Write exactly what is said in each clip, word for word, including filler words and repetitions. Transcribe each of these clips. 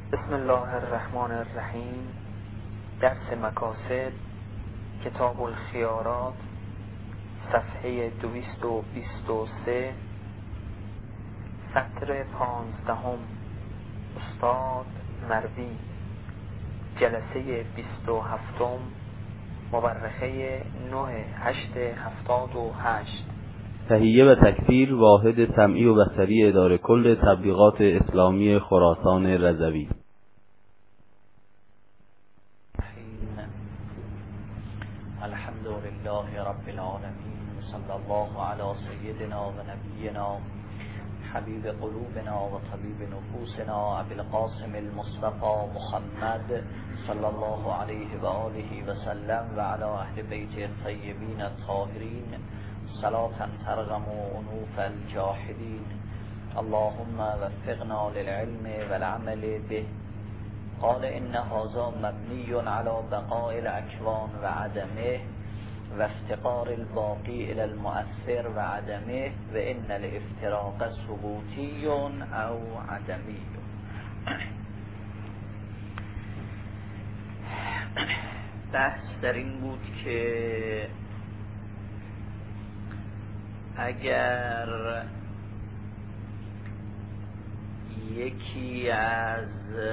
بسم الله الرحمن الرحیم. درس مقاصد، کتاب الخیارات، صفحه دویست و بیست و سه، سطر پانزدهم. استاد مروی، جلسه بیست و هفتم، مورخه نه هشت هفتاد و هشت. تهیه و تکفیر واحد سمعی و بصری اداره کل تبلیغات اسلامی خراسان رضوی. الحمد لله رب العالمین، صلی الله علی سیدنا و نبینا حبیب قلوبنا و طبیب نفوسنا ابی القاسم المصطفى محمد صلی الله علیه و آله و سلم و علی اهل بیت الطیبین الطاهرین صلاة ترغم انوف الجاحدین. اللهم وفقنا للعلم والعمل به. قال ان هذا مبنی علی بقاء الاکوان و عدمه و افتقار الباقی الى المؤثر و عدمه و ان الافتراق ثبوتی او عدمی. بحث در این بود که اگر یکی از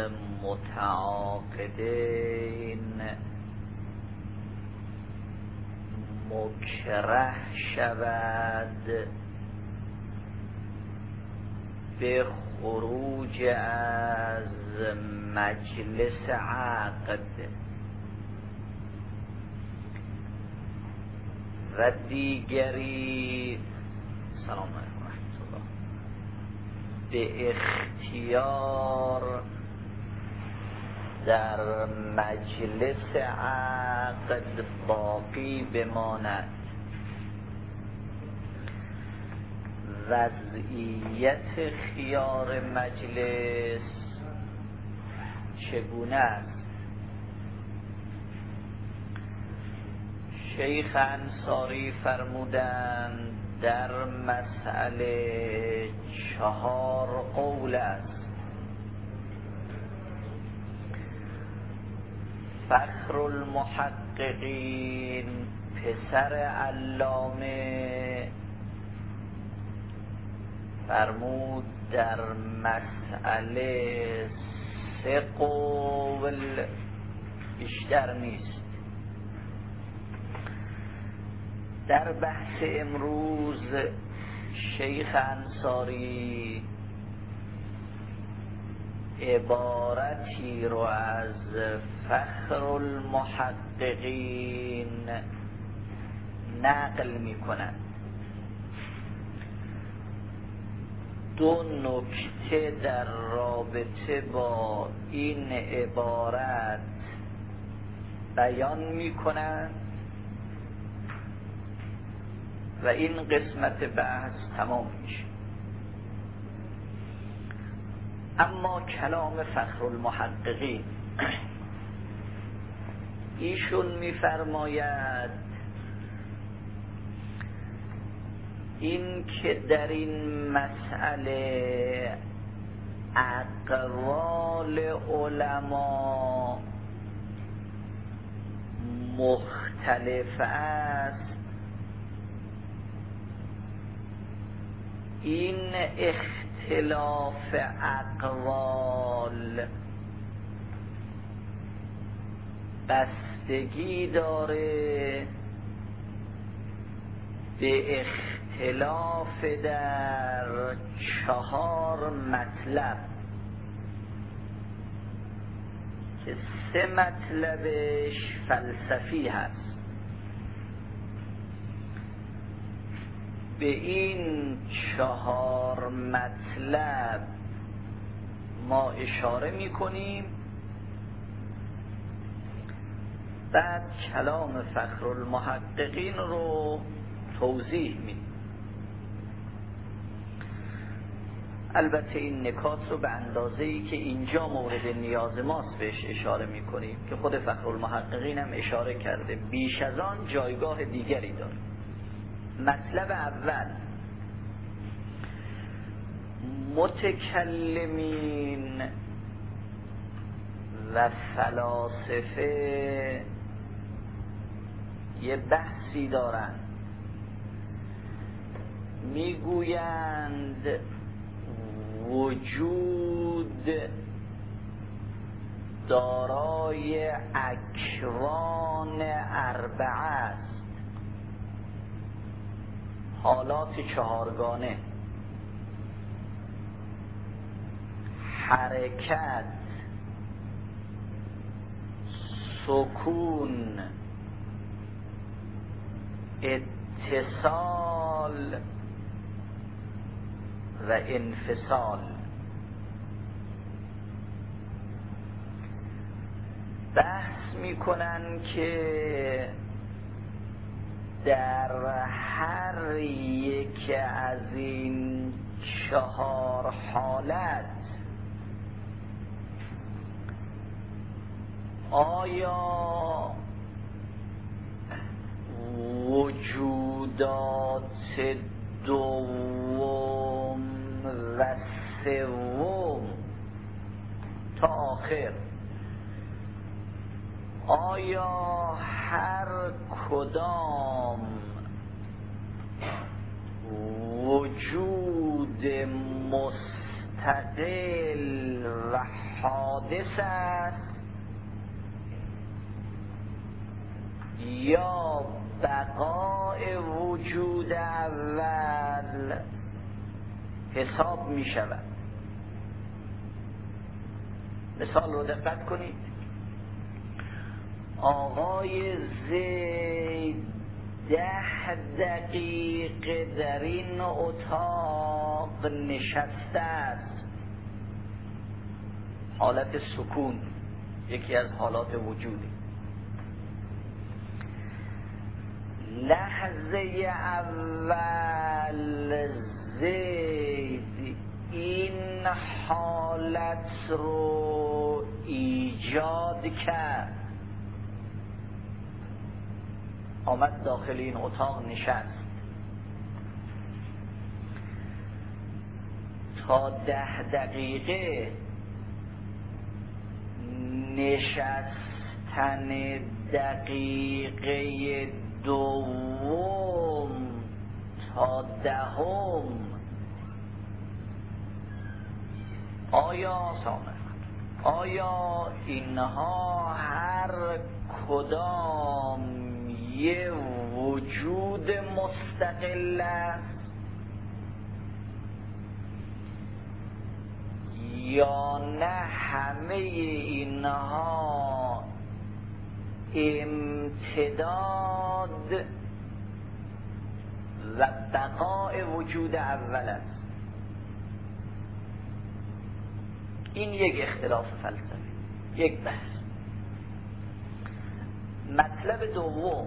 متعاقدین مکره شود به خروج از مجلس عقد و دیگری سلام علیکم و رحمت الله به اختیار در مجلس عقد باقی بماند، وضعیت خیار مجلس چگونه است؟ شیخ انصاری فرمودند در مسئله چهار قول است. فخر المحققین پسر علامه فرمود در مسئله سه قول بیشتر نیست. در بحث امروز شیخ انصاری عبارتی رو از فخر المحققین نقل می کنند. دو نکته در رابطه با این عبارت بیان می کنند و این قسمت بحث تمام میشه. اما کلام فخر المحققین، ایشون میفرماید این که در این مسئله اقوال علما مختلف است، این اختلاف اقوال بستگی داره به اختلاف در چهار مطلب که سه مطلبش فلسفی هست. به این چهار مطلب ما اشاره می کنیم، بعد کلام فخر المحققین رو توضیح می. البته این نکات رو به اندازه‌ای که اینجا مورد نیاز ماست بهش اشاره می کنیم که خود فخر المحققین هم اشاره کرده، بیش از آن جایگاه دیگری داره. مطلب اول، متکلمین و فلاسفه یه بحثی دارن، میگویند وجود دارای اکوان اربعه است، حالات چهارگانه: حرکت، سکون، اتصال و انفصال. بحث میکنن که در هر یک از این چهار حالت آیا وجودات دوم و سوم تا آخر، آیا هر کدام وجود مستقل و حادث است یا بقای وجود اول حساب می شود؟ مثال رو دقت کنید. آقای زید ده دقیقه در این اتاق نشسته است، حالت سکون یکی از حالات وجودی. لحظه اول زید این حالت رو ایجاد کرد، آمد داخل این اتاق نشست. تا ده دقیقه نشستن دقیقه دوم تا دهم آیا سامر آیا اینها هر کدام یه وجود مستقل است یا نه همه اینها امتداد و بقای وجود اول است؟ این یک اختلاف فلسفی، یک بحث. مطلب دوم،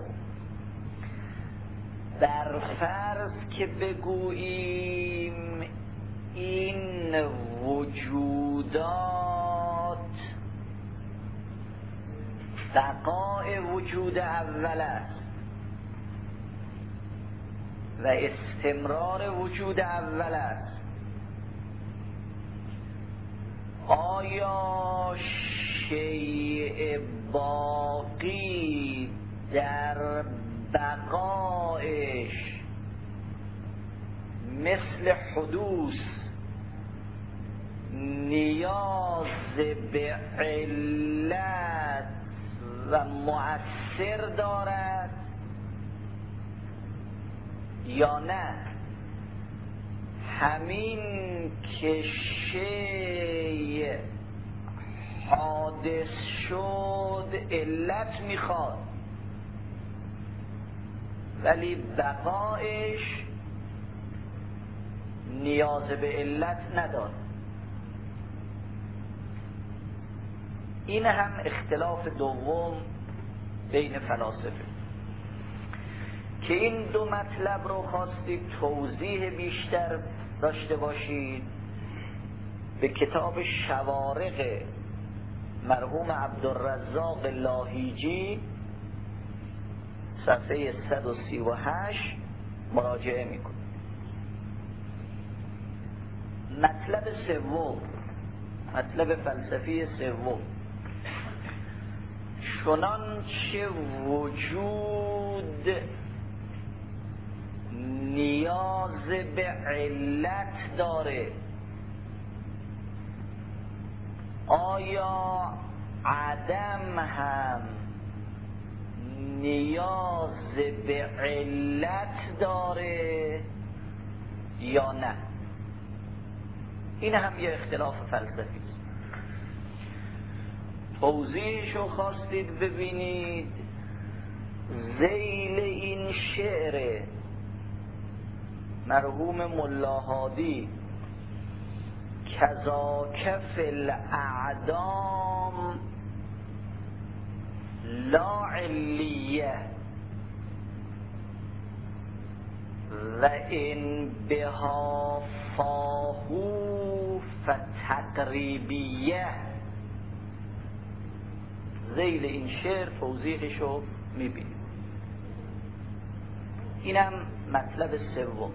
بر فرض که بگوییم این وجودات بقای وجود اول است و استمرار وجود اول است، آیا شیء باقی در بقایش مثل حدوث نیاز به علت و مؤثر دارد یا نه همین که شیء حادث شد علت میخواد ولی بقایش نیاز به علت نداره؟ این هم اختلاف دوم بین فلاسفه که این دو مطلب رو خواستید توضیح بیشتر داشته باشید. به کتاب شوارق مرحوم عبدالرزاق لاهیجی صفحه صد و سی و هشت مراجعه میکنید. مطلب سوم، مطلب فلسفی سوم، چنان چه وجود نیاز به علت داره، آیا عدم هم نیاز به علت داره یا نه؟ این هم یه اختلاف فلسفی است. توضیحشو خواستید ببینید، ذیل این شعر مرحوم ملا هادی کذاک فی الاعدام لا علیه و این بها فاهو فتقریبیه. ذیل این شعر توضیحشو میبینیم. اینم مطلب سوم.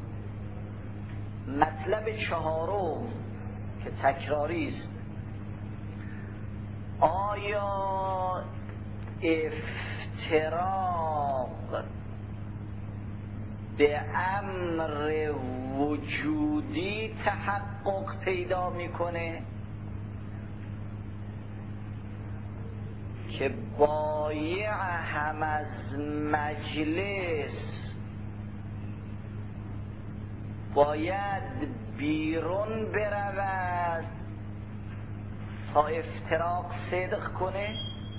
مطلب چهارم که تکراری است، آیا افتراق به امر وجودی تحقق پیدا میکنه که بایع هم از مجلس باید بیرون برود تا افتراق صدق کنه،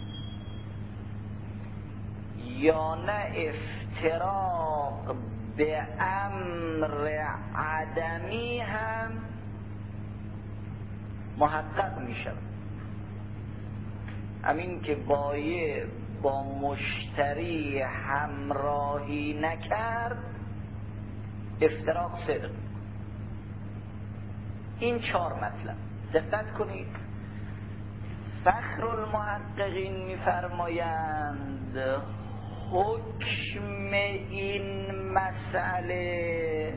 یا نه افتراق به امر عدمی هم محقق می شود؟ همین که بایع با مشتری همراهی نکرد افتراق صدق. این چهار مطلب دقت کنید. فخر المحققین می‌فرمایند حکم این مسئله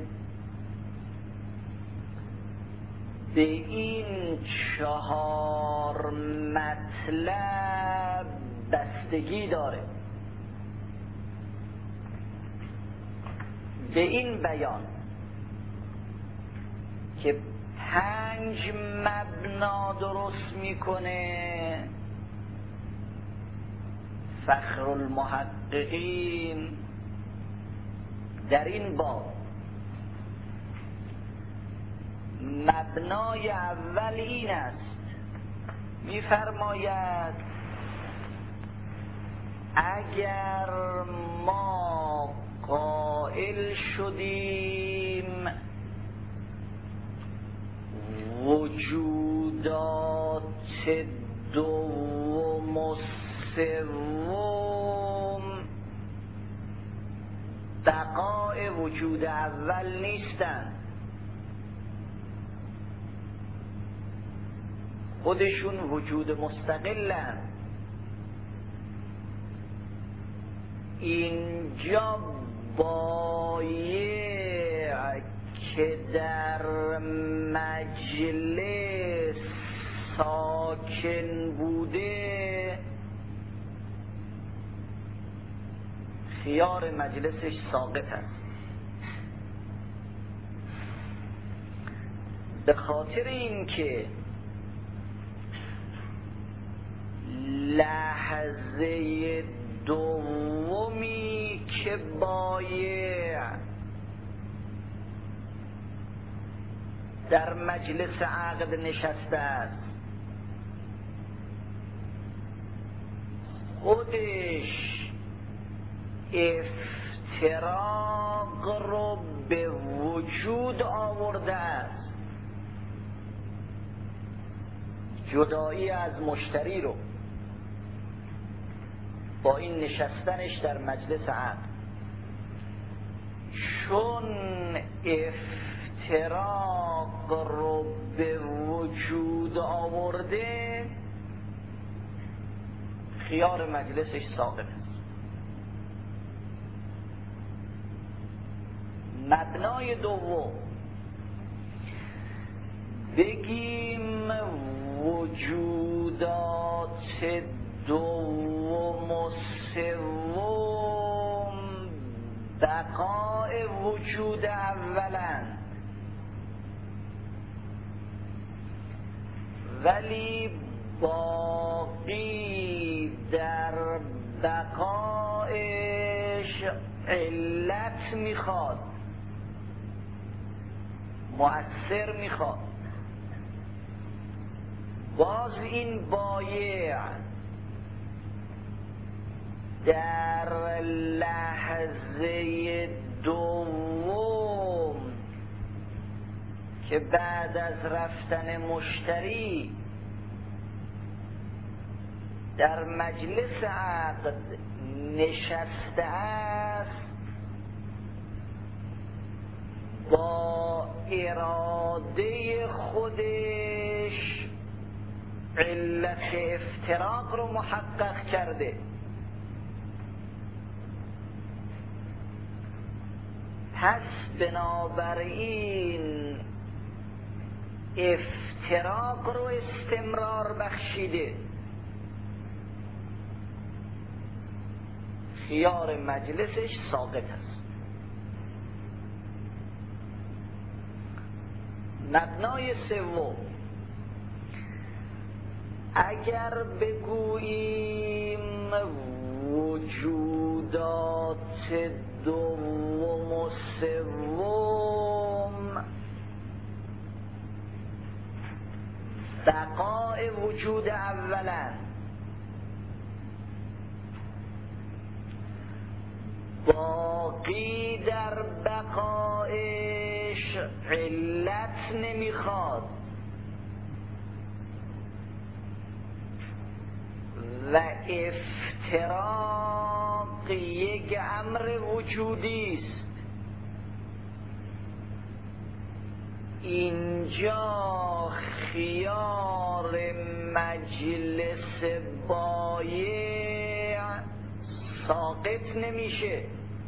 به این چهار مطلب بستگی داره. به این بیان که پنج مبنا درست میکنه فخر المحققین در این باب. مبنای اول این است، میفرماید اگر ما قائل شدیم وجودات دوم و سوم بقای وجود اول نیستند، خودشون وجود مستقلن. اینجا بایع که در مجلس ساکن بوده خیار مجلسش ساقط است، به خاطر اینکه لحظه دومی که بایع در مجلس عقد نشسته است خودش افتراق رو به وجود آورده است، جدایی از مشتری رو با این نشستنش در مجلس عقد. چون افتراق رو به وجود آورده خیار مجلسش ساقط است. مبنای دوم بگیم وجودات دوم سوم بقای وجود اولند، ولی باقی در بقایش علت میخواد، مؤثر میخواد. باز این بایع در لحظه دوم که بعد از رفتن مشتری در مجلس عقد نشسته است، با اراده خودش علت افتراق رو محقق کرده. پس بنابراین افتراق رو استمرار بخشیده. خیار مجلسش ساقط است. مبنای سوم، اگر بگوییم وجودات دوم و سوم بقای وجود اولند، باقی در بقایش علت نمیخواد و افتراق یک امر وجودی است. اینجا خیار مجلس بایع ساقط نمیشه،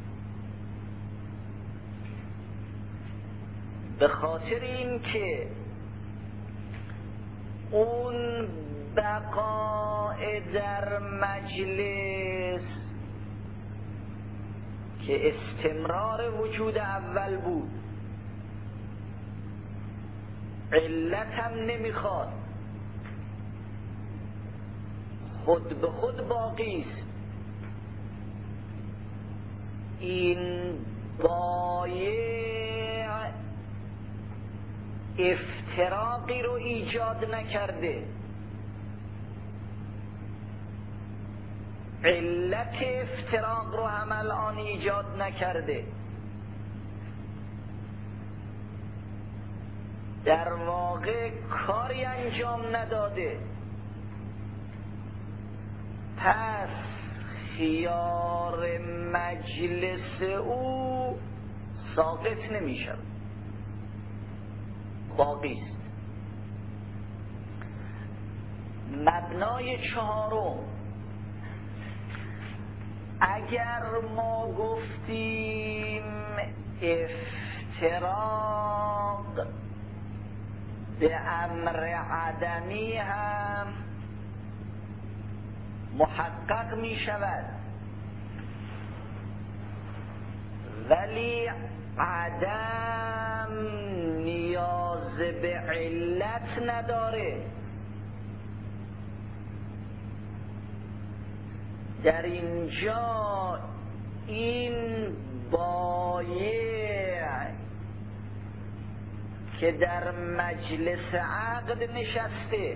به خاطر این که اون بقاء در مجلس که استمرار وجود اول بود علت هم نمیخواد، خود به خود باقی است. این بایع افتراقی رو ایجاد نکرده، علت افتراق رو هم الان ایجاد نکرده. در واقع کاری انجام نداده. پس خیار مجلس او ساقط نمی شود، باقی است. مبنای چهارم، اگر ما گفتیم افتراق به امر عدمی هم محقق می شود، ولی عدم نیاز به علت نداره. در اینجا این بایع که در مجلس عقد نشسته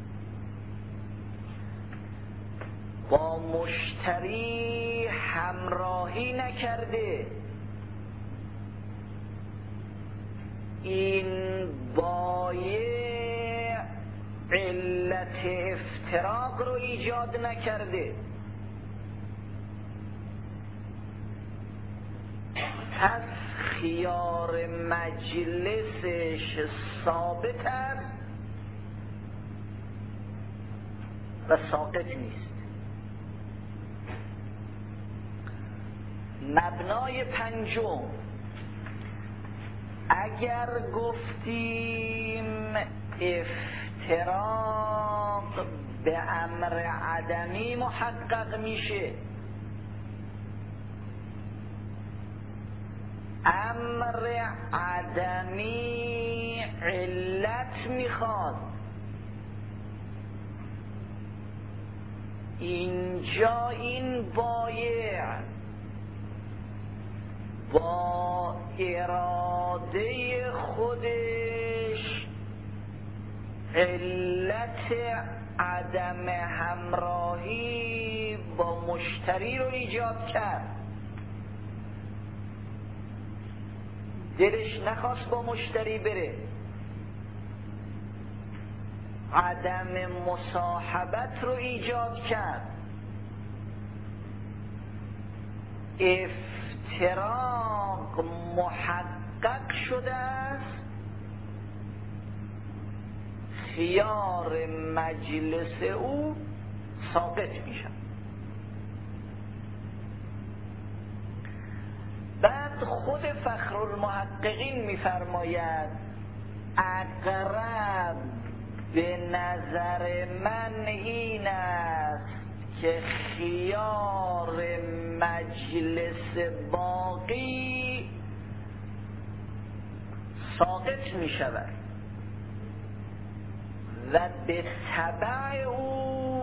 با مشتری همراهی نکرده، این بایع علت افتراق رو ایجاد نکرده. پس خیار مجلسش ثابت است و ساقط نیست. مبنای پنجم، اگر گفتیم افتراق به امر عدمی محقق میشه. امر عدمی علت میخواد. اینجا این بایع با اراده خودش علت عدم همراهی با مشتری رو ایجاد کرد. دلش نخواست با مشتری بره، عدم مصاحبت رو ایجاد کرد، افتراق محقق شده است، خیار مجلس او ساقط میشه. بعد خود فخرالمحققین میفرماید اقرب به نظر من این است که خیار مجلس باقی ساقط می شود و به تبع او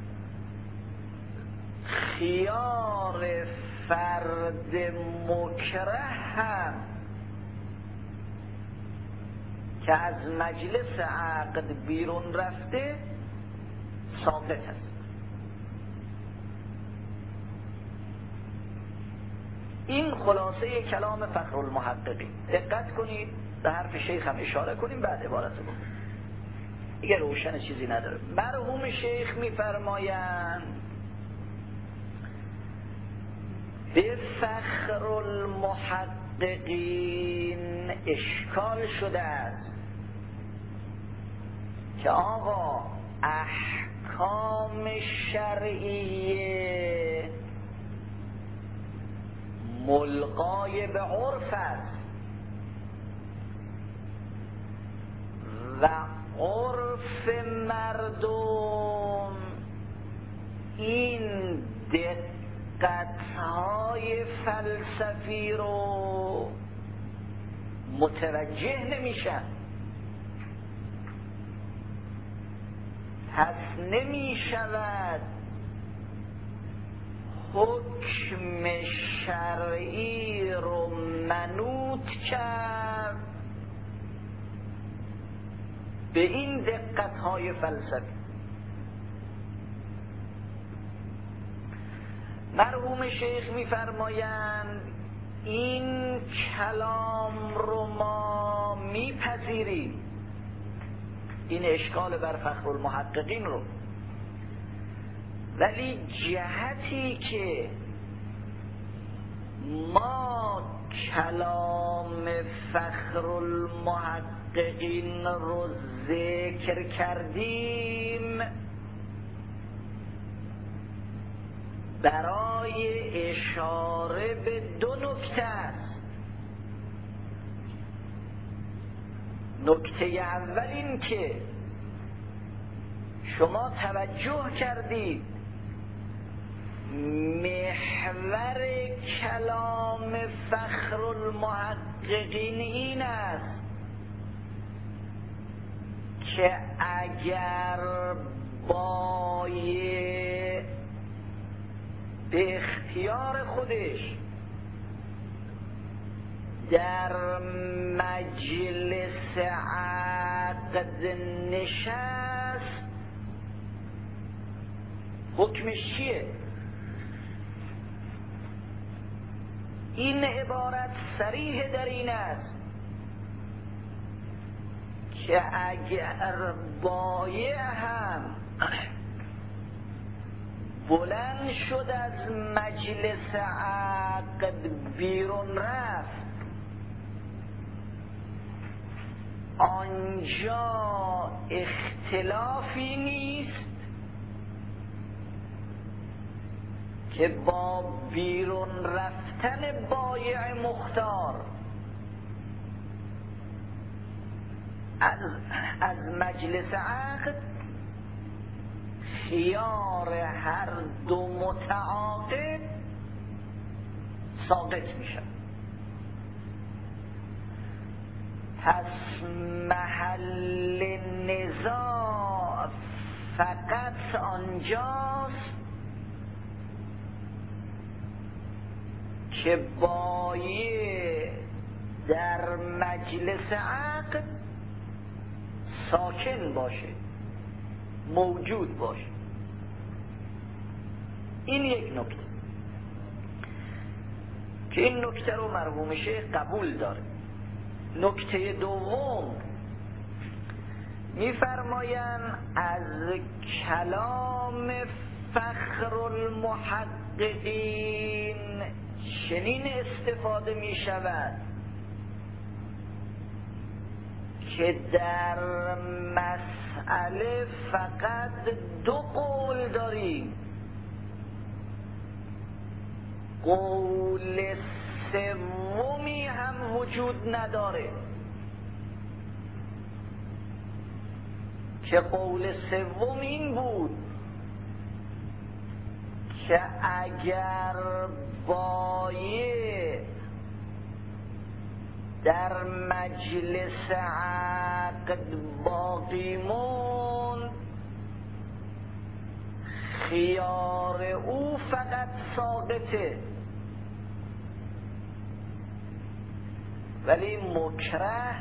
خیار فرد مکره هم که از مجلس عقد بیرون رفته ساقط است. این خلاصه کلام فخرالمحققین. دقت کنید، به حرف شیخ هم اشاره کنیم بعد عبارت رو دیگه روشن چیزی نداره. مرحوم شیخ میفرمایند به فخرالمحققین اشکال شده است که آقا احکام شرعیه ملقای به عرف است و عرف مردم این دقت‌های فلسفی رو متوجه نمیشن، پس نمیشود حکم شرعی رو منوط کرد به این دقت‌های فلسفی. مرحوم شیخ می‌فرمایند این کلام رو ما میپذیریم، این اشکال بر فخرالمحققین رو، ولی جهتی که ما کلام فخرالمحققین رو ذکر کردیم برای اشاره به دو نکته است. نکته اول این که شما توجه کردید محور کلام فخرالمحققین این است که اگر بایع به اختیار خودش در مجلس عقد نشست حکمش چیه؟ این عبارت صریح در این است که اگر بایع هم بلند شد از مجلس عقد بیرون رفت، آنجا اختلافی نیست که با بیرون رفتن بایع مختار از, از مجلس عقد خیار هر دو متعاقد ساقط میشه. پس محل نزاع فقط آنجاست که بایع در مجلس عقد ساکن باشه، موجود باشه. این یک نکته که این نکته رو مرحوم شیخ قبول داره. نکته دوم میفرمایند از کلام فخر المحققین چنین استفاده می شود که در مسئله فقط دو قول داریم. قول سومی هم وجود نداره که قول سوم این بود که اگر بایع در مجلس عقد باقی موند خیار او فقط ساقطه، ولی مکره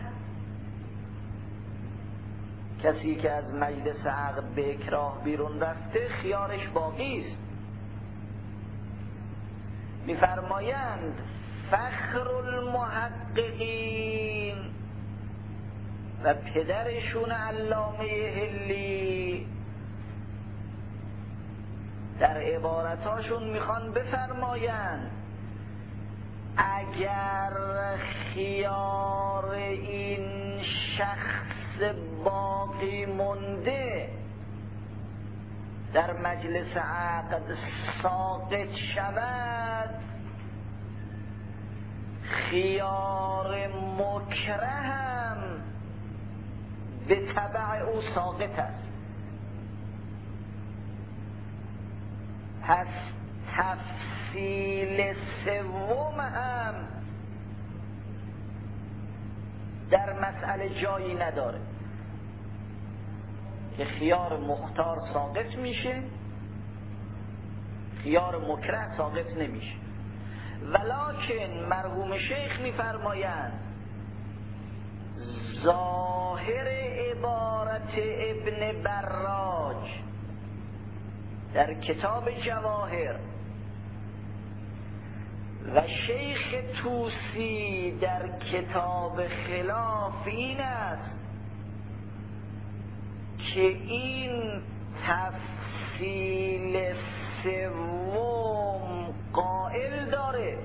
کسی که از مجلس عقد به اکراه بیرون رفته خیارش باقی است. میفرمایند فخر المحققین و پدرشون علامه حلی در عبارتاشون میخوان بفرمایند اگر خیار این شخص باقی مونده در مجلس عقد ساقط شود، خیار مکره هم به تبع او ساقط است. پس تفصیل سوم هم در مسئله جایی نداره که خیار مختار ساقط میشه، خیار مکره ساقط نمیشه. ولکن مرحوم شیخ میفرمایند ظاهر عبارت ابن براج در کتاب جواهر و شیخ طوسی در کتاب خلاف این است که این تفصیل سوم قائل داره،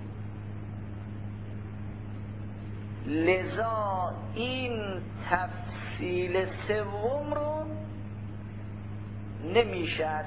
لذا این تفصیل سوم رو نمیشه از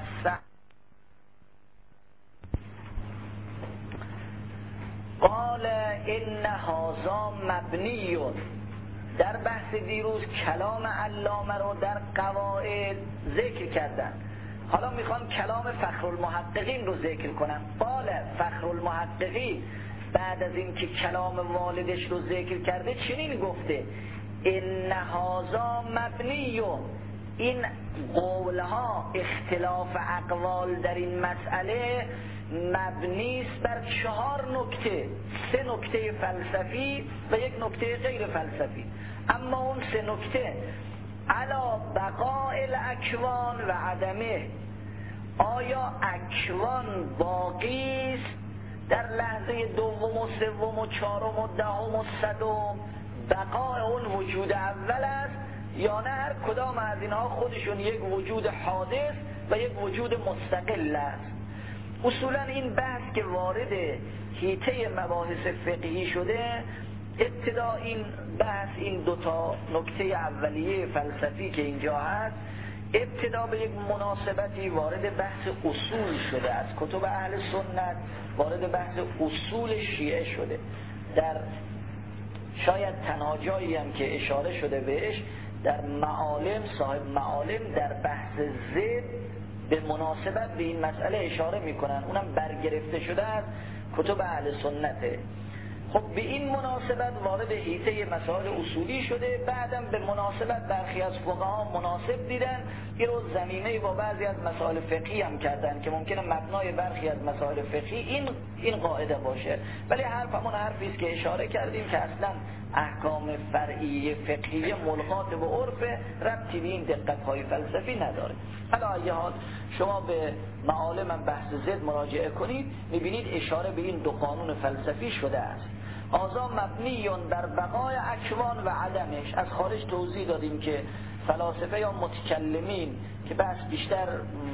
قال ان هذا مبنی. در بحث دیروز کلام علامه رو در قواعد ذکر کردن، حالا میخوان کلام فخر المحققین رو ذکر کنن. قال فخر المحققین بعد از این که کلام والدش رو ذکر کرده چنین گفته ان هذا مبنی. این قولها اختلاف اقوال در این مسئله مبنی است بر چهار نکته، سه نکته فلسفی و یک نکته غیر فلسفی. اما اون سه نکته علا بقاء الاکوان و عدمه، آیا اکوان باقی است در لحظه دوم و سوم و چهارم و دهم و صدم، بقاء اون وجود اول است یا نه هر کدام از اینها خودشون یک وجود حادث و یک وجود مستقل است. اصولا این بحث که وارد حیطه مباحث فقهی شده، ابتدا این بحث این دوتا نکته اولیه فلسفی که اینجا هست ابتدا به یک مناسبتی وارد بحث اصول شده، از کتب اهل سنت وارد بحث اصول شیعه شده. در شاید تنها جایی هم که اشاره شده بهش در معالم، صاحب معالم در بحث ضد به مناسبت به این مسئله اشاره میکنن، اونم برگرفته شده از کتب اهل سنته. خب به این مناسبت وارد حیطه مسائل اصولی شده، بعدم به مناسبت برخی از فقها مناسب دیدن این رو زمینه با بعضی از مسائل فقهی هم کردن که ممکنه مبنای برخی از مسائل فقهی این این قاعده باشه، ولی حرف همون حرفی است که اشاره کردیم که اصلا احکام فرعی فقهی ملغات به عرف، ربطی به این دقت‌های فلسفی نداره. حالا ایه حال شما به معالم بحث ضد مراجعه کنید، می‌بینید اشاره به این دو قانون فلسفی شده است. آزا مبنیون در بقای اکوان و عدمش. از خارج توضیح دادیم که فلاسفه یا متکلمین که بحث بیشتر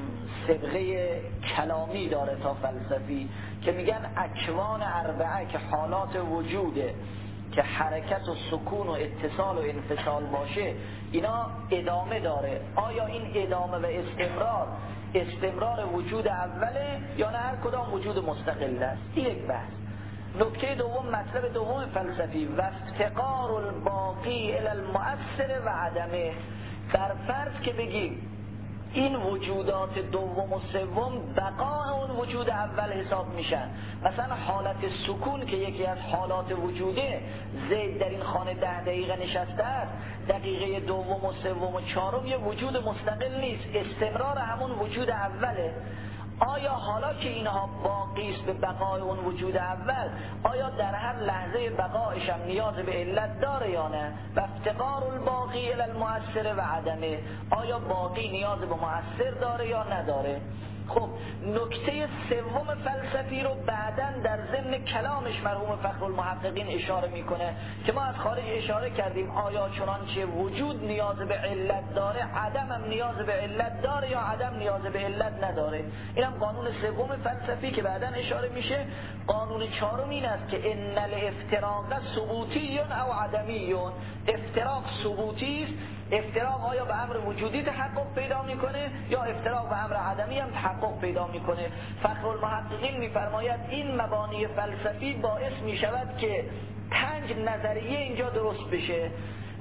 صبغه کلامی داره تا فلسفی، که میگن اکوان اربعه که حالات وجوده که حرکت و سکون و اتصال و انفصال باشه، اینا ادامه داره. آیا این ادامه و استمرار استمرار وجود اوله یا نه هر کدام وجود مستقل است؟ این یک بحث. نکته دوم، مطلب دوم فلسفی، و افتقار الباقی الی المؤثر و عدمه. در فرض که بگیم این وجودات دوم و سوم بقای اون وجود اول حساب میشن، مثلا حالت سکون که یکی از حالات وجوده، زید در این خانه ده دقیقه نشسته است، دقیقه دوم و سوم و چهارم یه وجود مستقل نیست، استمرار همون وجود اوله. آیا حالا که اینها باقی است به بقای اون وجود اول، آیا در هر لحظه بقایش هم نیاز به علت داره یا نه؟ و افتقار الباقی الی المؤثر و عدمه، آیا باقی نیاز به مؤثر داره یا نداره؟ خب نکته سوم فلسفی رو بعداً در ضمن کلامش مرحوم فخرالمحققین اشاره میکنه که ما از خارج اشاره کردیم، آیا چنانچه وجود نیاز به علت داره، عدم هم نیاز به علت داره یا عدم نیاز به علت نداره؟ اینم قانون سوم فلسفی که بعداً اشاره میشه. قانون چهارم این است که ان الافتراق ثبوتی او عدمی. افتراق ثبوتی است، افتراق آیا به امر وجودی تحقق پیدا میکنه یا افتراق به امر عدمی هم تحقق پیدا میکنه. فخرالمحققین میفرماید این مبانی فلسفی باعث میشود که پنج نظریه اینجا درست بشه.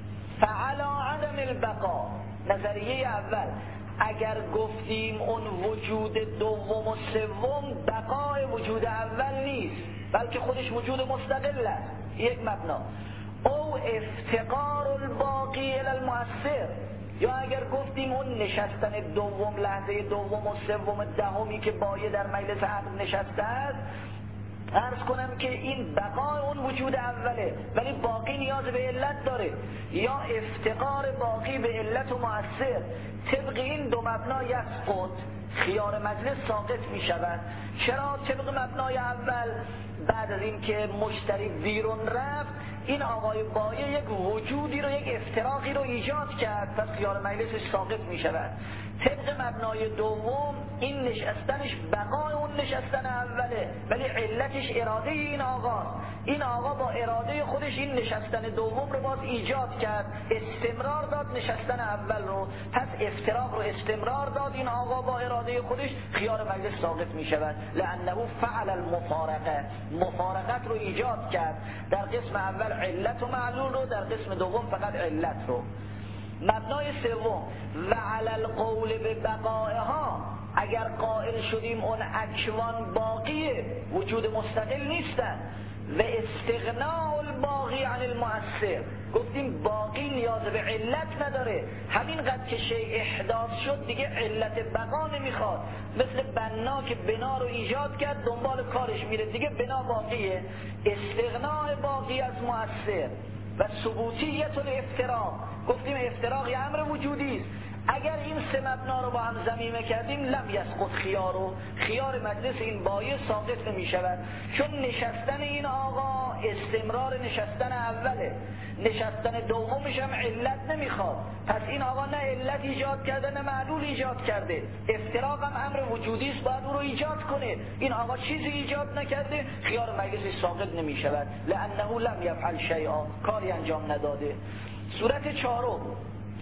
فعلا عدم البقا، نظریه اول، اگر گفتیم اون وجود دوم و سوم بقای وجود اول نیست بلکه خودش وجود مستقل است، یک مبنا. او افتقار الباقی الی المؤثر، یا اگر گفتیم اون نشستن دوم، لحظه دوم و سوم دهمی که بایه در مجلس عقل نشسته است، عرض کنم که این بقای اون وجود اوله ولی باقی نیاز به علت داره، یا افتقار باقی به علت و مؤثر. طبق این دو مبنا یسقط، خیار مجلس ساقط می شود. چرا؟ طبق مبنای اول بعد از این که مشتری بیرون رفت، این آقای بایه یک وجودی رو، یک افتراقی رو ایجاد کرد، پس خیار مجلسش ساقط می شود. طبق مبنای دوم این نشستنش بقای اون نشستن اوله ولی علتش اراده این آقاست. این آقا با اراده خودش این نشستن دوم رو باز ایجاد کرد، استمرار داد نشستن اول رو، پس افتراق رو استمرار داد این آقا با اراده خودش، خیار مجلس ساقط می شود. لانه فعل المفارقه، مفارقت رو ایجاد کرد، در قسم اول علت و معلول رو، در قسم دوم فقط علت رو. مبنای سوم، و علی القول به بقائها، اگر قائل شدیم اون اکوان باقیه، وجود مستقل نیستن، و استغناء الباقی عن المؤثر، گفتیم باقی نیاز به علت نداره، همینقدر که شیء احداث شد دیگه علت بقا نمیخواد، مثل بنا که بنا رو ایجاد کرد دنبال کارش میره دیگه بنا باقیه. استغناء باقی از مؤثر و ثبوتیت الافتراق، گفتیم افتراق یه امر وجودی است. اگر این سه مبنا رو با هم ضمیمه کردیم لم یسقط خیارو، خیار مجلس این بایه ساقط نمی شود، چون نشستن این آقا استمرار نشستن اوله، نشستن دومش هم علت نمیخواد، پس این آقا نه علت ایجاد کرده نه معلول ایجاد کرده، افتراق هم امر وجودی است، باید او رو ایجاد کنه، این آقا چیزی ایجاد نکرده، خیار مجلسش ساقط نمی شود، لانه لم یفعل شیئا، کاری انجام نداده. صورت چهارم،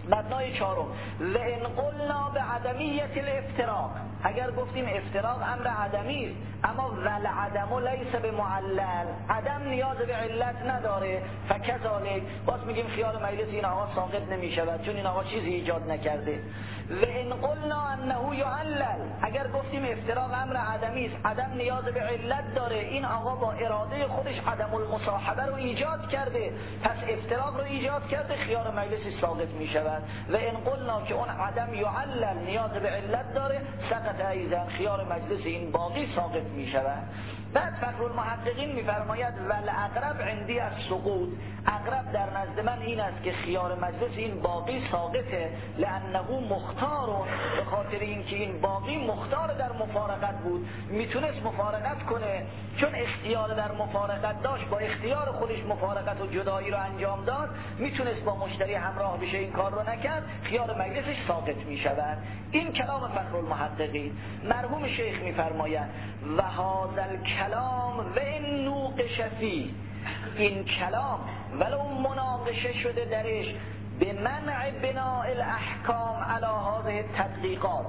مبنای چهارم و ان قلنا به عدمیت الافتراق، اگر گفتیم افتراق امر عدمی است، اما والعدم لیس به معلل، عدم نیاز به علت نداره، فکذالک باز میگیم خیار مجلس این آقا ساقط نمیشود چون این آقا چیزی ایجاد نکرده. و ان قلنا انه یعلل، اگر گفتیم افتراق امر عدمی است، عدم نیاز به علت داره، این آقا با اراده خودش عدم المصاحبه رو ایجاد کرده، پس افتراق رو ایجاد کرده، خیار مجلسی ساقط میشود. و ان قلنا که اون عدم یعلل نیاز به علت داره، سقط ایضا خیار مجلس این باقی ساقط میشود. بعد فخر المحققین میفرماید والاقرب عندی السقوط، اقرب در نزد من این است که خیار مجلس این باقی ساقطه، لانه مختار، به خاطر اینکه این باقی مختار در مفارقت بود، میتونست مفارقت کنه، چون اختیار در مفارقت داشت، با اختیار خودش مفارقت و جدایی رو انجام داد، میتونست با مشتری همراه بشه، این کار رو نکرد، خیار مجلسش ساقط میشود. این کلام فخر المحققین. مرحوم شیخ میفرمایند و هذا الکلام و ان نوقش فیه، این کلام ولو مناقشه شده درش به منع بناء الاحکام علی هذه التدقیقات،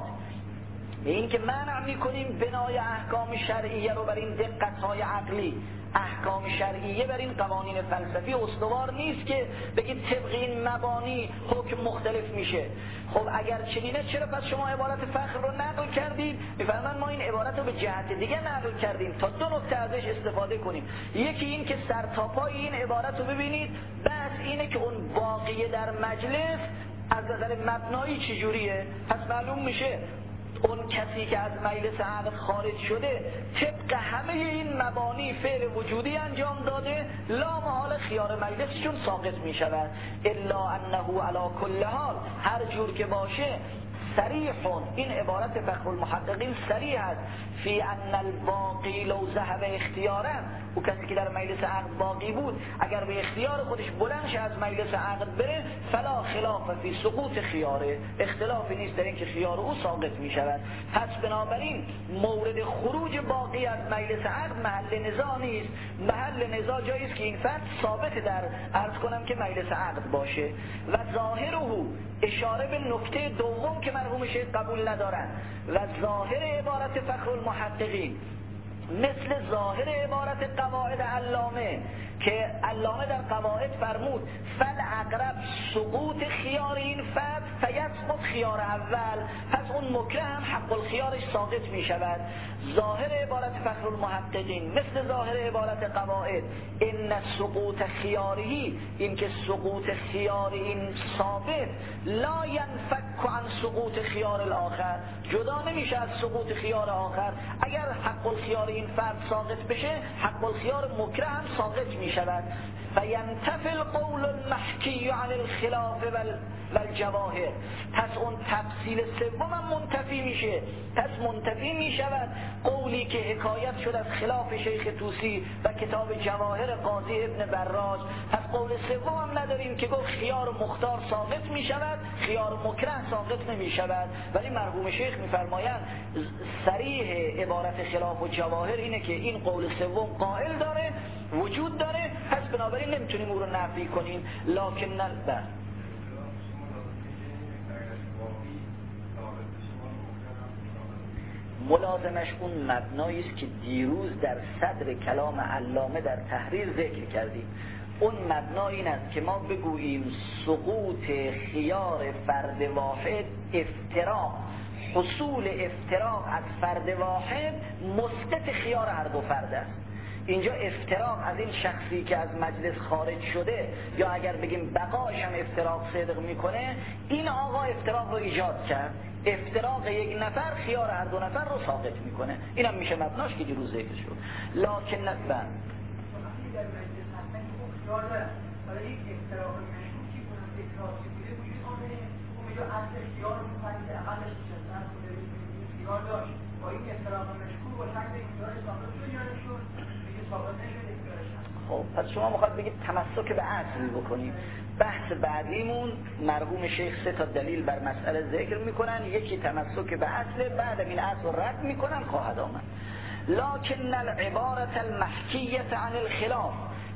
به این که منع میکنیم بنای احکام شرعیه رو بر این دقت‌های عقلی، احکام شرعیه بر این قوانین فلسفی استوار نیست که بگید طبق این مبانی حکم مختلف میشه. خب اگر چنینه چرا پس شما عبارت فخر رو نقل کردید؟ میفرمان ما این عبارت رو به جهت دیگه نقل کردیم تا دو نکته ازش استفاده کنیم. یکی این که سر تا پای این عبارت رو ببینید، بس اینه که اون باقی در مجلس از نظر مبنایی چجوریه، پس معلوم میشه اون کسی که از مجلس عقد خارج شده طبق همه این مبانی فعل وجودی انجام داده، لا محال خیار مجلسشون ساقط می شود. الا انه علی کل حال، هر جور که باشه صریحون، این عبارت فخر المحققین صریح است فی ان الباقی لو ذهب اختیارا، او کسی که در مجلس عقد باقی بود اگر به اختیار خودش بلند شه از مجلس عقد بره، فلا خلاف فی سقوط خیاره، اختلافی نیست در این که خیار او ساقط می شود. پس بنابراین مورد خروج باقی از مجلس عقد محل نزاع نیست، محل نزاع جایی است که این فرد ثابت در عرض کنم که مجلس عقد باشه. و ظاهره اشاره به نکته دوم که مرحوم شیخ قبول ندارن، و ظاهر عبارت فخر المحققین مثل ظاهر عبارت قواعد علامه که علامه در قواعد فرمود فالاقرب سقوط خیار این فرد فیسقط خیار اول، پس اون مکره هم حق الخیارش ساقط می شود. ظاهر عبارت فخر المحققین مثل ظاهر عبارت قواعد ان سقوط خیاری، این که سقوط خیار این ثابت، لا ینفک عن سقوط خیار الاخر، جدا نمیشه از سقوط خیار آخر. اگر حق الخیار این فرد ساقط بشه، حق الخیار مکره هم ساقط می شود. فینتفی القول المحکی عن الخلاف والجواهر، پس اون تفصیل سوم هم منتفی میشه، پس منتفی میشود قولی که حکایت شد از خلاف شیخ طوسی و کتاب جواهر قاضی ابن براج. پس قول سوم هم نداریم که گفت خیار مختار ساقط میشود، خیار مکره ساقط نمیشود. ولی مرحوم شیخ میفرمایند صریح عبارت خلاف و جواهر اینه که این قول سوم قائل داره، وجود داره، پس بنابراین نمیتونیم او رو نفی کنیم. لکن نل ملازمش اون مبنایی است که دیروز در صدر کلام علامه در تحریر ذکر کردیم. اون مبنا این است که ما بگوییم سقوط خیار فرد واحد افتراق، حصول افتراق از فرد واحد مسقط خیار هر دو فرد است. اینجا افتراق از این شخصی که از مجلس خارج شده، یا اگر بگیم بقایش هم افتراق صدق میکنه، این آقا افتراق رو ایجاد کرد، افتراق یک نفر خیار هر دو نفر رو ساقط میکنه. اینم میشه مبناش که دیروز ذکر شد. لکن نتبن برای یک افتراق مشکوکی کنم افتراقی بوده وجود آمده، اونجا اصل اختیار رو می‌کنید که اقلش نشستن بوده اختیار داشت، با این افتراق مشکوک با شکل اختیار ساقط شد یا نشد، دیگه ساقط نشد اختیارش هست. خب پس شما میخواد بگید تمسک به اصل بکنیم. بحث بعدیمون مرحوم شیخ سه تا دلیل بر مسئله ذکر میکنن، یکی تمسک به اصل، بعد این اصل رد میکنن خواهد آمد. لکن العبارة المحکیة عن الخلاف،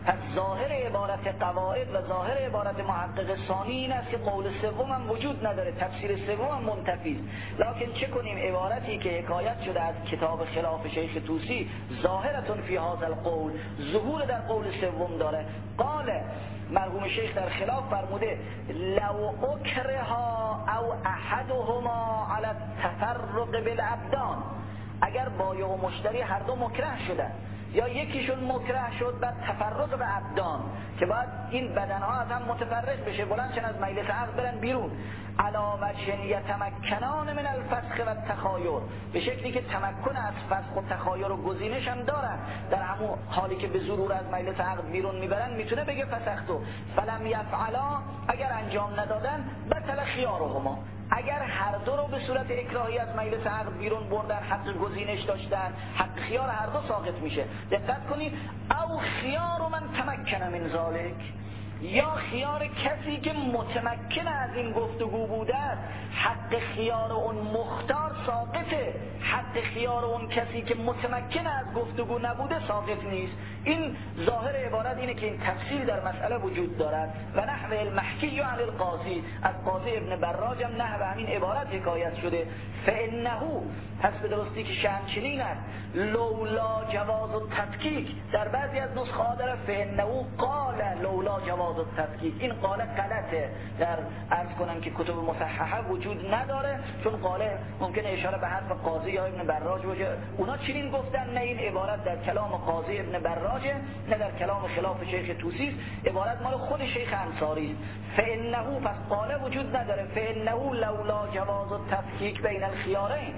پس ظاهر عبارت قواعد و ظاهر عبارت محقق ثانی این است که قول سوم هم وجود نداره، تفسیر سوم هم منتفی است. لکن چه کنیم؟ عبارتی که حکایت شده از کتاب خلاف شیخ طوسی ظاهرتون فی هذا القول، ظهور در قول سوم داره. قال مرحوم شیخ در خلاف فرموده لو اکرها او احدهما علی التفرق بالابدان، اگر بایع و مشتری هر دو مکره شدن یا یکیشون مکره شد بعد تفرق به ابدان که باید این بدنها از هم متفرق بشه، بلند شن از مجلس عقد برن بیرون، علا وجه یتمکنان من الفسخ و التخایر، به شکلی که تمکن از فسخ و تخایر و گزینش هم دارن، در همون حالی که به ضرور از مجلس عقد بیرون میبرن میتونه بگه فسختو، فلم یفعلا، اگر انجام ندادن بطل خیارهما، اگر هر دو رو به صورت اکراهی از مجلس عقد بیرون بردن، حق گزینش داشتن، حق خیار هر دو ساقط میشه. دقت کنید، او خیار من تمکن من ذالک، یا خیار کسی که متمکن از این گفتگو بوده، حق خیار اون مختار ساقطه، حق خیار اون کسی که متمکن از گفتگو نبوده ساقط نیست. این ظاهر عبارت اینه که این تفصیل در مسئله وجود دارد. و نحو المحکی عن القاضی، از قاضی ابن براج هم نحو همین عبارت حکایت شده، فانه، پس به درستی که شأن چنین است، لولا جواز التفکیک، در بعضی از نسخه ها داره فانه قال لولا جواز التفکیک، این قال غلطه، در عرض کنم که کتب مصححه وجود نداره، چون قال ممکنه اشاره به حرف قاضی یا ابن براج باشه، اونا چنین گفتن، نه این عبارت در کلام قاضی ابن براجه نه در کلام خلاف شیخ طوسی است، عبارت مال خود شیخ انصاری است. فانه، پس قال وجود نداره، فانه لولا جواز التفکیک بین الخیارین،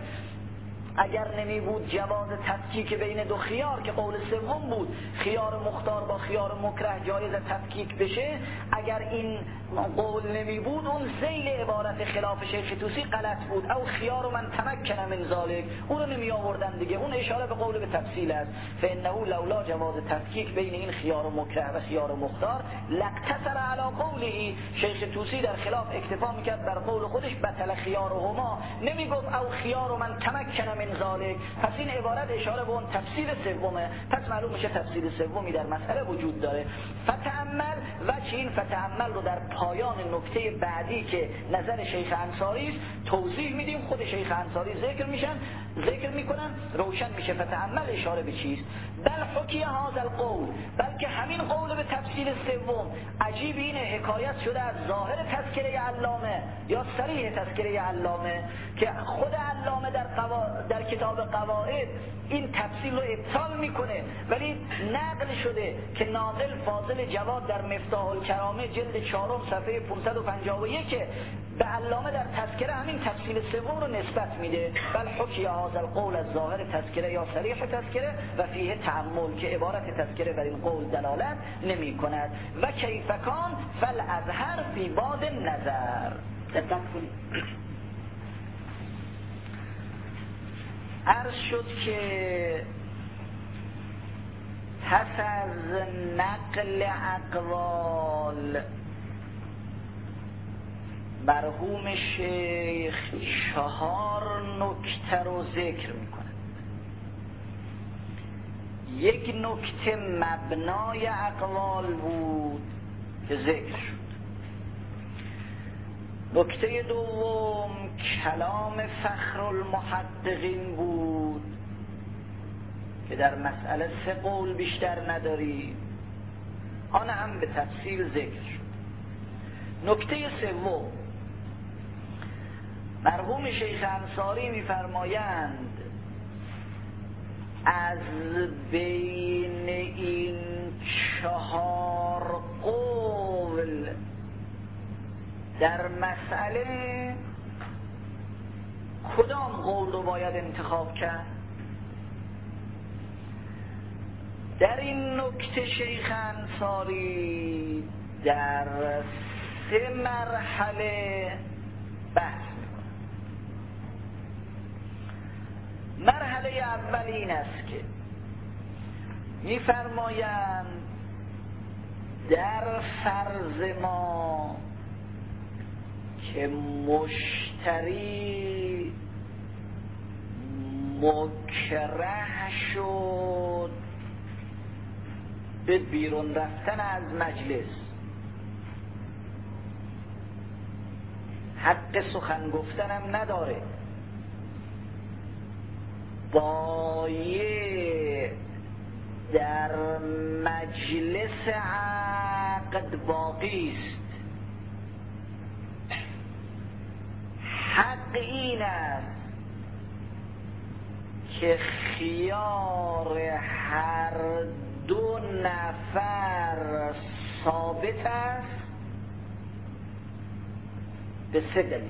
اگر نمی بود جواز تفکیک بین دو خیار که قول سوم بود، خیار مختار با خیار مکره جایز تفکیک بشه، اگر این قول نمی بود اون ذیل عبارت خلاف شیخ طوسی غلط بود، او خیار من تمکن من ذالک، اون رو نمی آوردن دیگه، اون اشاره به قول به تفصیل است. فانه لولا جواز تفکیک بین این خیار مکره و خیار مختار لاقتصر علی قوله، شیخ طوسی در خلاف اکتفا میکرد بر قول خودش، بطل خیارهما، نمی گفت او خیار من تمکن من ذالک. پس این عبارت اشاره به اون تفصیل سومه، پس معلوم میشه تفصیل سومی در مسئله وجود داره. فتأمل، و چین فتأمل رو در پایان نکته بعدی که نظر شیخ انصاری است توضیح میدیم، خود شیخ انصاری ذکر میشن ذکر میکنن، روشن میشه فتأمل اشاره به چیست. بل حکی هذا القول، بلکه همین قول به تفصیل سوم، عجیب اینه حکایت شده از ظاهر تذکره علامه یا صریح تذکره علامه که خود علامه در قوا... در کتاب قواعد این تفصیل رو ابطال میکنه، ولی نقل شده که ناقل فاضل جواد در مفتاح الکرامه جلد چهارم صفحه پانصد و پنجاه و یک به علامه در تذکره همین تفصیل سوم رو نسبت میده. بل حکی هذا القول از ظاهر تذکره یا صریح تذکره و فیه تأمل، که عبارت تذکره بر این قول دلالت نمی کند. و کیفکان فالازهر فی باد نظر. دقت کنید، عرض شد که پس از نقل اقوال مرحوم شیخ چهار نکته رو ذکر میکنه. یک نکته مبنای اقوال بود که ذکر شد، نکته دوم کلام فخر المحققین بود که در مسئله سه قول بیشتر نداری، آن هم به تفصیل ذکر شد. نکته سوم، مرحوم شیخ انصاری می‌فرمایند از بین این چهار قول در مسئله کدام قول رو باید انتخاب کرد؟ در این نکته شیخ انصاری در سه مرحله بحث می‌کنه. مرحله اول این است که می‌فرمایند در فرض ما که مشتری مکره شد به بیرون رفتن از مجلس، حق سخن گفتنم نداره، بایه در مجلس عقد باقی است. حق این است که خیار هر دو نفر ثابت است به سه دلیل.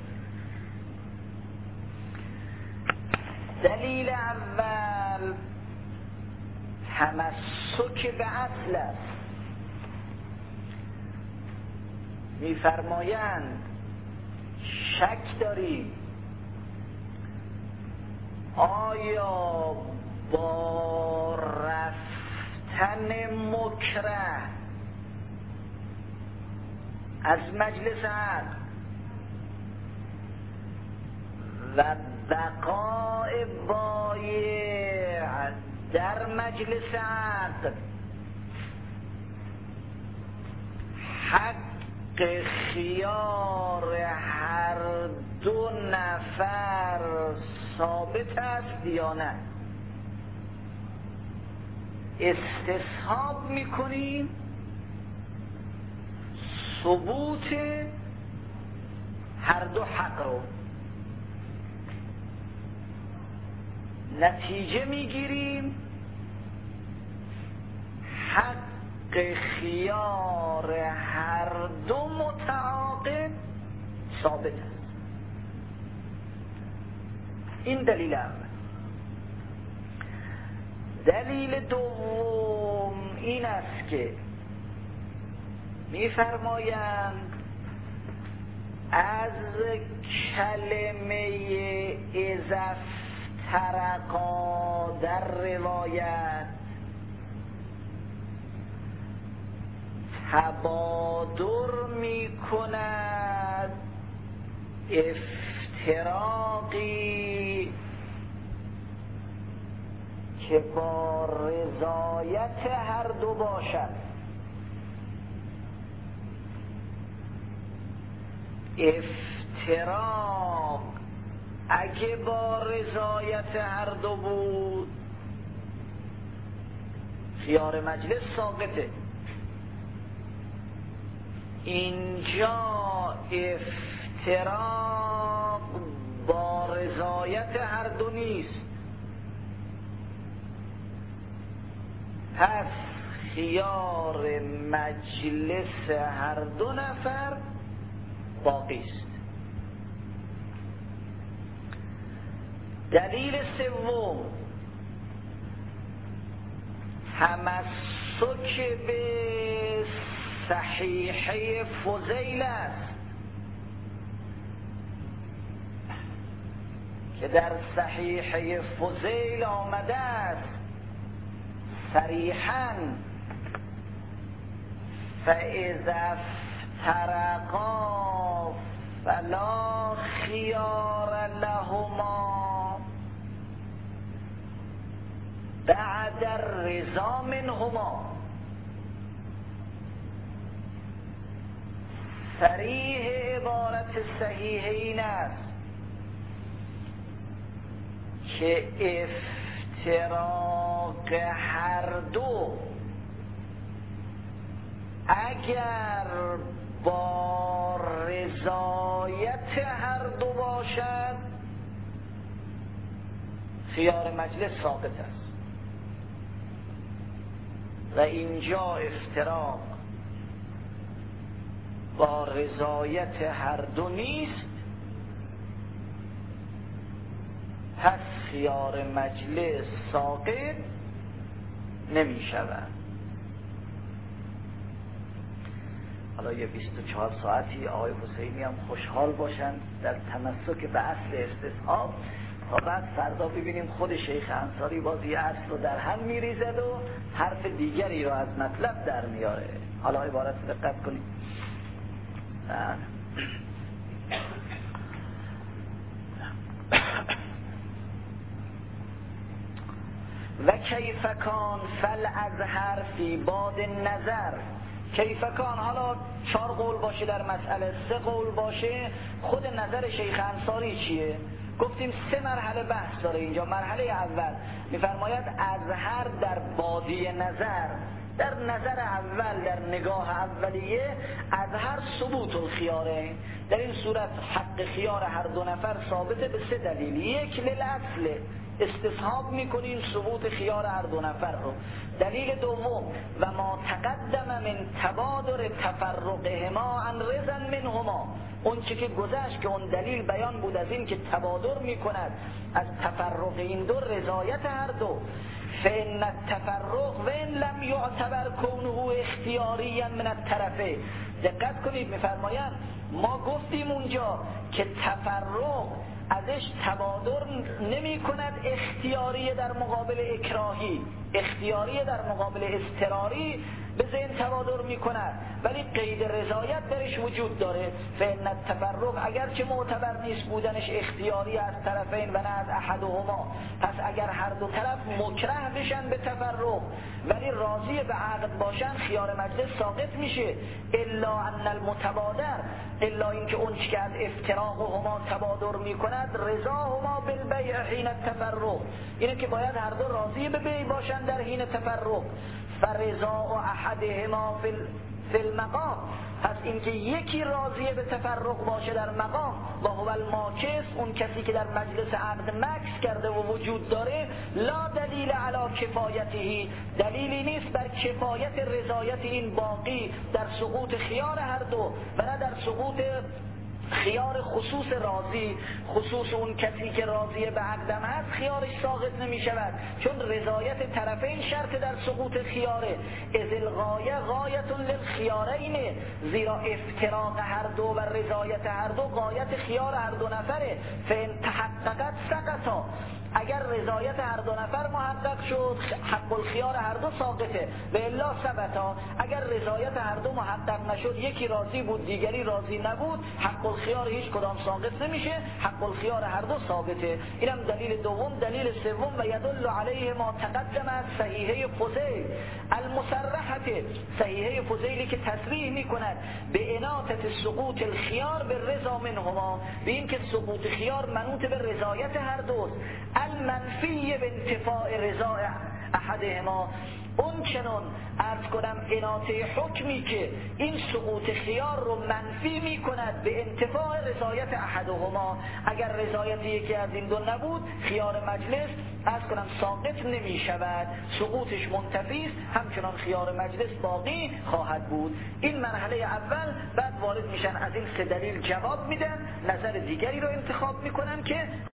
دلیل اول تمسک به اصل است. می‌فرمایند شک داری آیا با رفتن مکره از مجلس عقد و بقای بایع در مجلس عقد حق خیار هر دو نفر ثابت است یا نه؟ استصحاب میکنیم ثبوت هر دو حق رو، نتیجه میگیریم حق خیار هر دو متعاقد ثابت است. این دلیل اول. دلیل دوم این است که می‌فرمایند از کلمه اذا افترقا در روایت تبادر می‌کند افتراقی که با رضایت هر دو باشد. افتراق اگه با رضایت هر دو بود خیار مجلس ساقطه. اینجا افتراق با رضایت هر دو نیست، پس خیار مجلس هر دو نفر باقی است. دلیل سوم تمسک به صحیحه فضیل است که در صحیحه فضیل آمده است صریحاً فاذا افترقا فلا خیار لهما بعد الرضا منهما. صریح عبارت صحیح این است که افتراق هر دو اگر با رضایت هر دو باشد خیار مجلس ساقط است و اینجا افتراق با رضایت هر دو نیست، پس خیار مجلس ساقط نمی شود. حالا یه بیست و چهار ساعتی آقای حسینی هم خوشحال باشند در تمسک به اصل استصحاب تا بعد فردا ببینیم خود شیخ انصاری بازی اصل رو در هم میریزد و حرف دیگری رو از مطلب در میاره. حالا عبارت دقت کنید. و کیفکان فل ازهر فی باد نظر. کیفکان، حالا چهار قول باشه در مسئله، سه قول باشه، خود نظر شیخ انصاری چیه؟ گفتیم سه مرحله بحث داره اینجا. مرحله اول میفرماید ازهر در بادی نظر، در نظر اول، در نگاه اولیه ازهر ثبوت الخیاره. در این صورت حق خیار هر دو نفر ثابته به سه دلیل. یک، للاصل، استصحاب میکنیم ثبوت خیار هر دو نفر رو. دلیل دوم، و ما تقدم من تبادر تفرقهما عن رضا منهما، اون چی که گذشت که اون دلیل بیان بود از این که تبادر میکند از تفرق این دو رضایت هر دو. فإن التفرق وإن لم يعتبر كونه اختیاریا من الطرفین. دقت کنید، میفرمایند ما گفتیم اونجا که تفرق ازش تبادر نمی کند اختیاری در مقابل اکراهی، اختیاری در مقابل اضطراری به ذهن تبادر می کند، ولی قید رضایت درش وجود داره. فإن التفرق اگرچه معتبر نیست بودنش اختیاری از طرفین و نه از احدهما، پس اگر هر دو طرف مکره بشن به تفرق ولی راضی به عقد باشن، خیار مجلس ساقط میشه. الا ان المتبادر، الا اینکه اون چی که از افتراق هما تبادر میکند رضاهما بالبیع حین التفرق، اینه که باید هر دو راضی به بیع باشن در حین تفرق. فرضا و احدهما فی المقام، پس اینکه یکی راضی به تفرق باشه در مقام، و هو الماکث، اون کسی که در مجلس عقد مکث کرده و وجود داره، لا دلیل علی کفایته، دلیلی نیست بر کفایت رضایت این باقی در سقوط خیار هر دو و نه در سقوط خیار خصوص راضی. خصوص اون کسی که راضی به عقدم هست خیارش ساقط نمی شود، چون رضایت طرفین شرط در سقوط خیاره. اذ الغایه غایت للخیارین، زیرا افتراق هر دو و رضایت هر دو غایت خیار هر دو نفره. فان تحققت سقطا، اگر رضایت هر دو نفر محقق شد حق الخیار هر دو ساقطه. و الا ثبتا، اگر رضایت هر دو محقق نشد، یکی راضی بود دیگری راضی نبود، حق الخیار هیچ کدام ساقط نمیشه، حق الخیار هر دو ثابته. اینم دلیل دوم. دلیل سوم، و یدل علیه ما تقدم از صحیحه فضیل المصرحه، صحیحه فضیلی که تصریح میکند به اناطه سقوط الخیار به رضا منهما، به این که سقوط خیار منوط به رضایت هر دوست. المنفی به انتفاع رضا احدهما، اون چنون عرض کنم اناطه حکمی که این سقوط خیار رو منفی می کند به انتفاع رضایت احدهما. اگر رضایت یکی از این دو نبود، خیار مجلس عرض کنم ساقط نمی شود، سقوطش منتفی است، همچنان خیار مجلس باقی خواهد بود. این مرحله اول. بعد وارد میشن از این سه دلیل جواب میدن، نظر دیگری رو انتخاب میکنن که